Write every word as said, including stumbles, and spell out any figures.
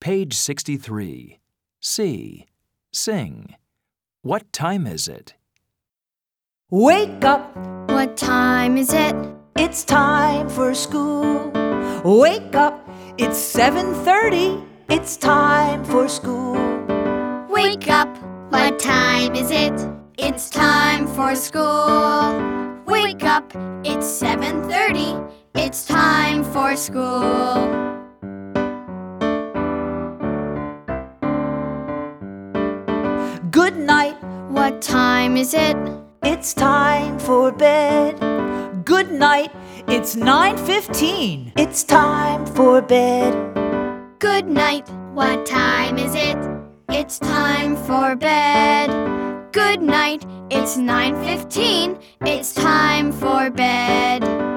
Page sixty-three. C. Sing. What time is it? Wake up! What time is it? It's time for school. Wake up! It's seven thirty. It's time for school. Wake up! What time is it? It's time for school. Wake up! It's seven thirty. It's time for school. Good night! What time is it? It's time for bed. Good night! It's nine fifteen. It's time for bed. Good night! What time is it? It's time for bed. Good night! It's nine fifteen. It's time for bed.